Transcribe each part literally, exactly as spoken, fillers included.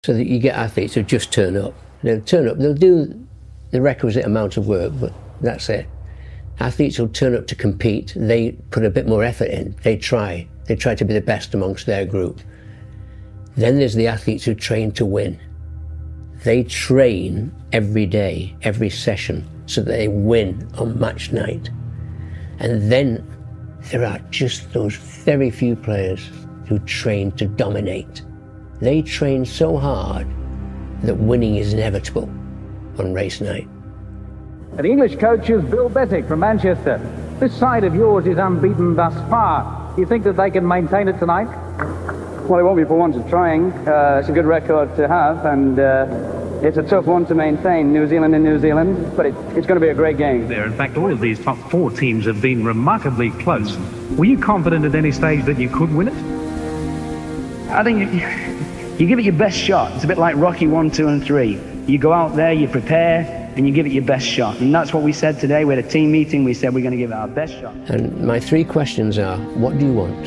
So that you get athletes who just turn up. They'll turn up, they'll do the requisite amount of work, but that's it. Athletes will turn up to compete, they put a bit more effort in, they try. They try to be the best amongst their group. Then there's the athletes who train to win. They train every day, every session, so that they win on match night. And then there are just those very few players who train to dominate. They train so hard that winning is inevitable on race night. And the English coach is Bill Beswick from Manchester. This side of yours is unbeaten thus far. Do you think that they can maintain it tonight? Well, it won't be for want of trying. Uh, it's a good record to have, and uh, it's a tough one to maintain, New Zealand in New Zealand, but it, it's going to be a great game. There, in fact, all of these top four teams have been remarkably close. Were you confident at any stage that you could win it? I think you, you give it your best shot. It's a bit like Rocky one, two, and three. You go out there, you prepare, and you give it your best shot. And that's what we said today. We had a team meeting. We said we're going to give it our best shot. And my three questions are, what do you want?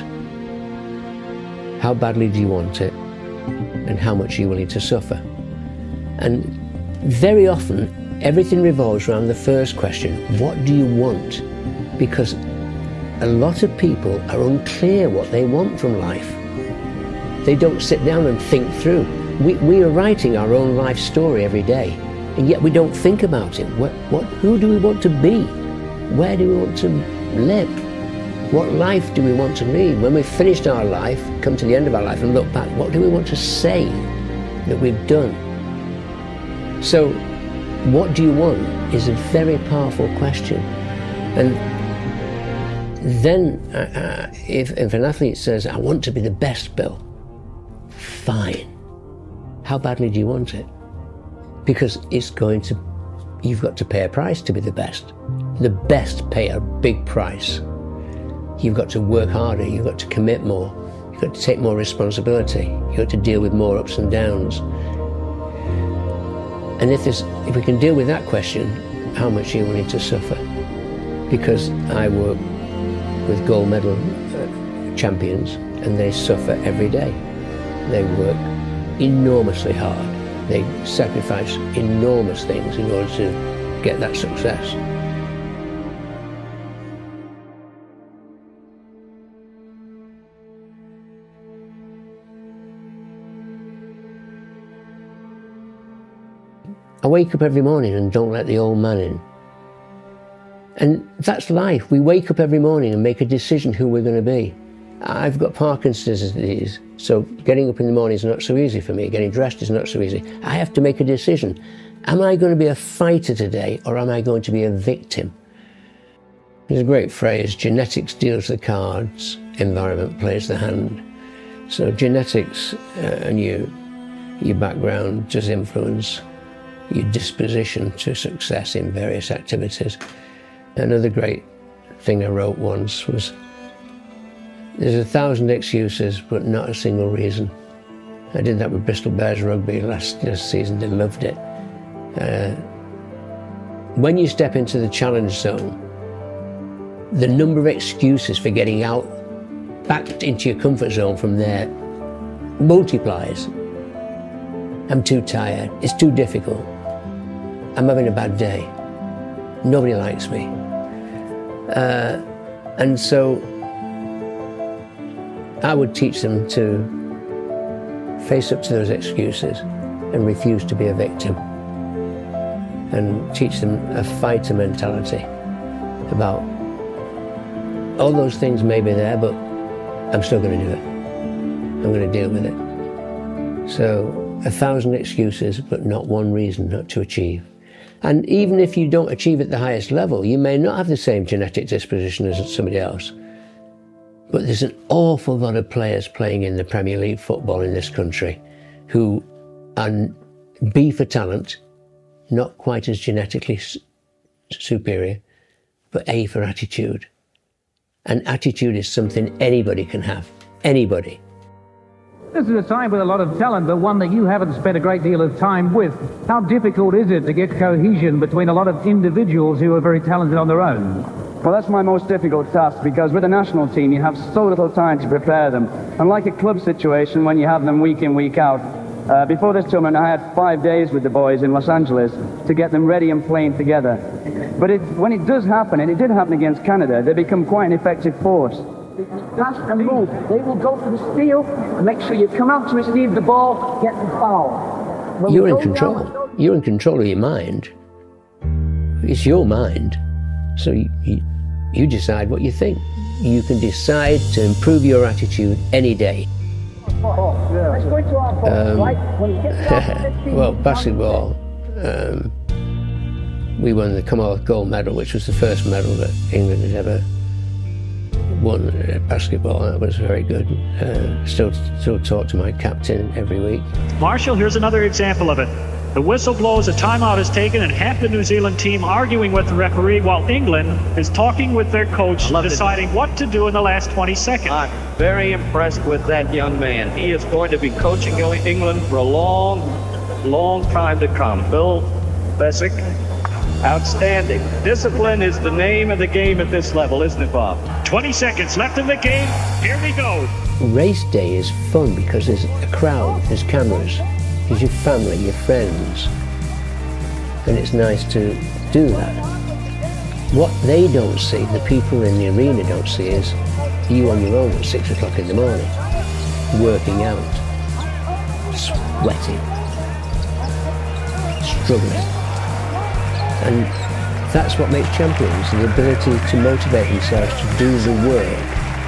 How badly do you want it? And how much are you willing to suffer? And very often, everything revolves around the first question, what do you want? Because a lot of people are unclear what they want from life. They don't sit down and think through. We, we are writing our own life story every day, and yet we don't think about it. What, what, who do we want to be? Where do we want to live? What life do we want to lead? When we've finished our life, come to the end of our life and look back, what do we want to say that we've done? So, what do you want is a very powerful question. And then, uh, if, if an athlete says, I want to be the best, Bill, fine. How badly do you want it? Because it's going to, you've got to pay a price to be the best. The best pay a big price. You've got to work harder, you've got to commit more, you've got to take more responsibility, you've got to deal with more ups and downs. And if, there's, if we can deal with that question, how much are you willing to suffer? Because I work with gold medal uh, champions, and they suffer every day. They work enormously hard. They sacrifice enormous things in order to get that success. I wake up every morning and don't let the old man in. And that's life. We wake up every morning and make a decision who we're going to be. I've got Parkinson's disease, so getting up in the morning is not so easy for me. Getting dressed is not so easy. I have to make a decision. Am I going to be a fighter today, or am I going to be a victim? There's a great phrase, genetics deals the cards, environment plays the hand. So genetics uh, and your, your background does influence your disposition to success in various activities. Another great thing I wrote once was, there's a thousand excuses, but not a single reason. I did that with Bristol Bears rugby last, last season. They loved it. Uh, when you step into the challenge zone, the number of excuses for getting out, back into your comfort zone from there, multiplies. I'm too tired. It's too difficult. I'm having a bad day. Nobody likes me. Uh, and so I would teach them to face up to those excuses and refuse to be a victim, and teach them a fighter mentality about all those things may be there, but I'm still going to do it. I'm going to deal with it. So a thousand excuses, but not one reason not to achieve. And even if you don't achieve at the highest level, you may not have the same genetic disposition as somebody else. But there's an awful lot of players playing in the Premier League football in this country who are B for talent, not quite as genetically superior, but A for attitude. And attitude is something anybody can have. Anybody. This is a side with a lot of talent, but one that you haven't spent a great deal of time with. How difficult is it to get cohesion between a lot of individuals who are very talented on their own? Well, that's my most difficult task, because with a national team, you have so little time to prepare them. Unlike a club situation, when you have them week in, week out, Uh, before this tournament, I had five days with the boys in Los Angeles to get them ready and playing together. But it, when it does happen, and it did happen against Canada, they become quite an effective force. Pass and move. They will go for the steal and make sure you come out to receive the ball, get the foul. When You're in control. Down, You're in control of your mind. It's your mind. So you, you, you decide what you think. You can decide to improve your attitude any day. Let's go into our ball, um, right? When you get started, well, basketball, um, we won the Commonwealth gold medal, which was the first medal that England had ever won at basketball. That was very good. Uh, still, still talk to my captain every week. Marshall, here's another example of it. The whistle blows, a timeout is taken, and half the New Zealand team arguing with the referee while England is talking with their coach, deciding it. what to do in the last twenty seconds. I'm very impressed with that young man. He is going to be coaching England for a long, long time to come. Bill Bessick, outstanding. Discipline is the name of the game at this level, isn't it, Bob? twenty seconds left in the game. Here we go. Race day is fun because there's a crowd, there's cameras. There's your family, your friends, and it's nice to do that. What they don't see, the people in the arena don't see, is you on your own at six o'clock in the morning, working out, sweating, struggling. And that's what makes champions, the ability to motivate themselves to do the work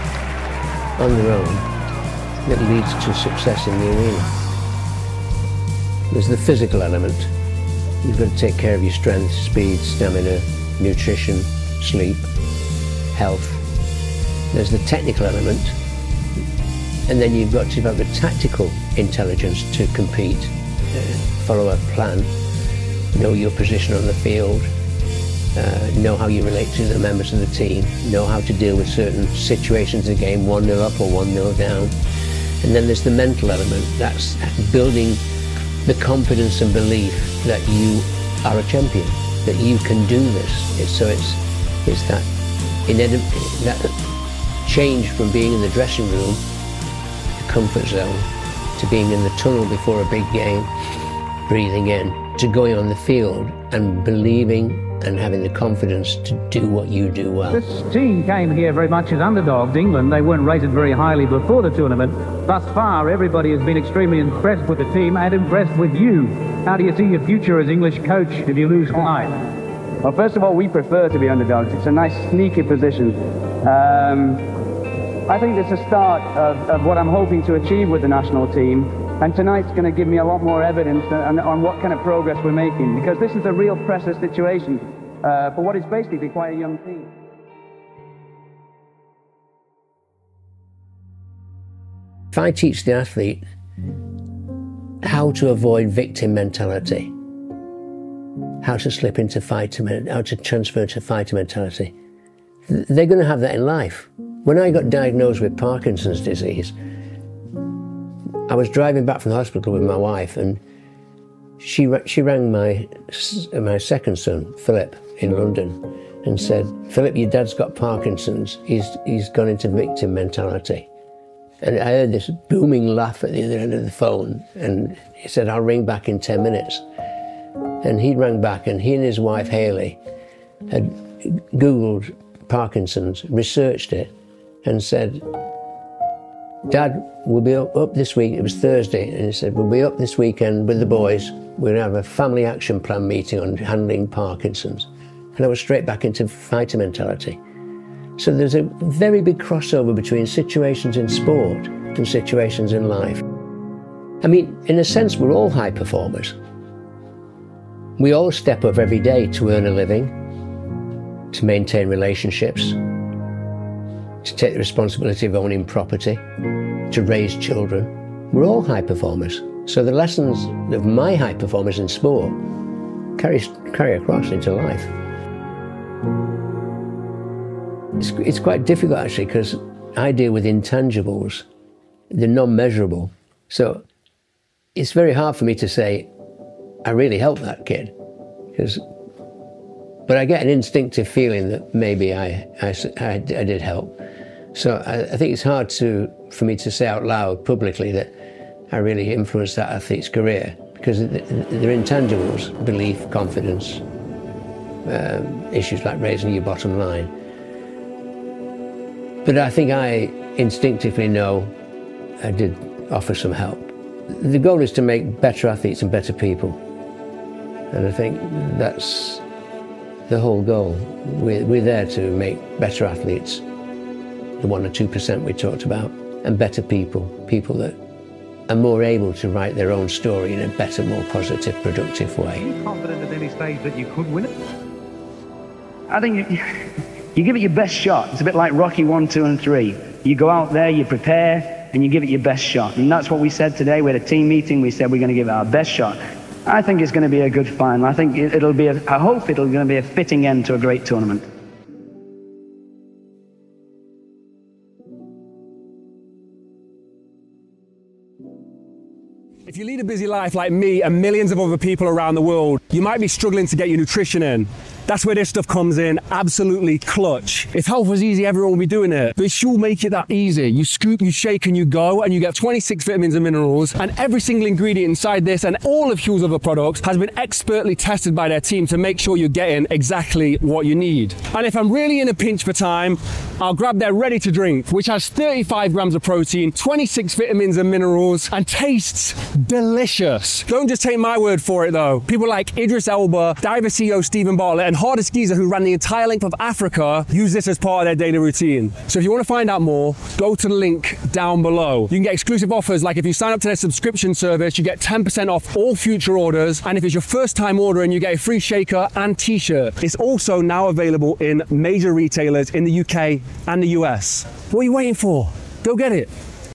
on their own that leads to success in the arena. There's the physical element. You've got to take care of your strength, speed, stamina, nutrition, sleep, health. There's the technical element. And then you've got to have the tactical intelligence to compete, uh, follow a plan, know your position on the field, uh, know how you relate to the members of the team, know how to deal with certain situations in the game, one nil up or one nil down. And then there's the mental element. That's building the confidence and belief that you are a champion, that you can do this. It's, so it's it's that, that change from being in the dressing room, the comfort zone, to being in the tunnel before a big game, breathing in, to going on the field and believing and having the confidence to do what you do well. This team came here very much as underdogs. England, they weren't rated very highly before the tournament. Thus far, everybody has been extremely impressed with the team and impressed with you. How do you see your future as English coach if you lose tonight? Well, first of all, we prefer to be underdogs. It's a nice, sneaky position. Um, I think it's a start of, of what I'm hoping to achieve with the national team. And tonight's going to give me a lot more evidence on, on what kind of progress we're making, because this is a real pressure situation uh, for what is basically quite a young team. If I teach the athlete how to avoid victim mentality, how to slip into fighter, how to transfer to fighter mentality, they're going to have that in life. When I got diagnosed with Parkinson's disease, I was driving back from the hospital with my wife, and she she rang my my second son, Philip, in London, and said, "Philip, your dad's got Parkinson's. He's he's gone into victim mentality." And I heard this booming laugh at the other end of the phone, and he said, "I'll ring back in ten minutes." And he rang back, and he and his wife Hayley had Googled Parkinson's, researched it, and said, "Dad, we'll be up this week." It was Thursday, and he said, "We'll be up this weekend with the boys. We're going to have a family action plan meeting on handling Parkinson's." And I was straight back into fighter mentality. So there's a very big crossover between situations in sport and situations in life. I mean, in a sense, we're all high performers. We all step up every day to earn a living, to maintain relationships, to take the responsibility of owning property, to raise children. We're all high performers. So the lessons of my high performers in sport carry, carry across into life. It's, it's quite difficult actually, because I deal with intangibles. They're non-measurable. So it's very hard for me to say, I really helped that kid. Because, but I get an instinctive feeling that maybe I, I, I, I did help. So I, I think it's hard to, for me to say out loud publicly that how really influenced that athlete's career, because they're intangibles: belief, confidence, um, issues like raising your bottom line. But I think I instinctively know I did offer some help. The goal is to make better athletes and better people. And I think that's the whole goal. We're, we're there to make better athletes, the one or two percent we talked about, and better people, people that are more able to write their own story in a better, more positive, productive way. Are you confident at any stage that you could win it? I think you, you give it your best shot. It's a bit like Rocky one, two, and three. You go out there, you prepare, and you give it your best shot. And that's what we said today. We had a team meeting. We said we're going to give it our best shot. I think it's going to be a good final. I think it, it'll be. A, I hope it'll going to be a fitting end to a great tournament. If you lead a busy life like me and millions of other people around the world, you might be struggling to get your nutrition in. That's where this stuff comes in, absolutely clutch. If health was easy, everyone would be doing it. But Huel make it that easy. You scoop, you shake, and you go, and you get twenty-six vitamins and minerals, and every single ingredient inside this and all of Huel's other products has been expertly tested by their team to make sure you're getting exactly what you need. And if I'm really in a pinch for time, I'll grab their ready to drink, which has thirty-five grams of protein, twenty-six vitamins and minerals, and tastes delicious. Don't just take my word for it though. People like Idris Elba, Diver C E O Stephen Bartlett, and hardest geezer who ran the entire length of Africa use this as part of their daily routine. So if you want to find out more, go to the link down below. You can get exclusive offers, like if you sign up to their subscription service, you get ten percent off all future orders, and if it's your first time ordering, you get a free shaker and t-shirt. It's also now available in major retailers in the U K and the U S. What are you waiting for? Go get it.